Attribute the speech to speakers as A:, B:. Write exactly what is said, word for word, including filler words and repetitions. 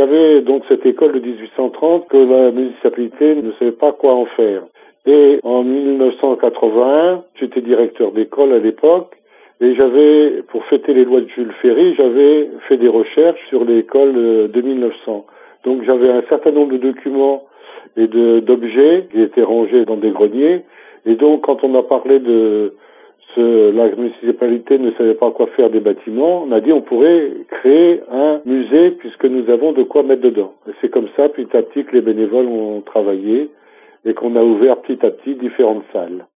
A: avait donc cette école de dix-huit cent trente que la municipalité ne savait pas quoi en faire. Et en mille neuf cent quatre-vingt-un, j'étais directeur d'école à l'époque, et j'avais, pour fêter les lois de Jules Ferry, j'avais fait des recherches sur l'école de mille neuf cents. Donc j'avais un certain nombre de documents et de, d'objets qui étaient rangés dans des greniers. Et donc quand on a parlé de ce, la municipalité ne savait pas quoi faire des bâtiments, on a dit on pourrait créer un musée puisque nous avons de quoi mettre dedans. Et c'est comme ça petit à petit que les bénévoles ont travaillé et qu'on a ouvert petit à petit différentes salles.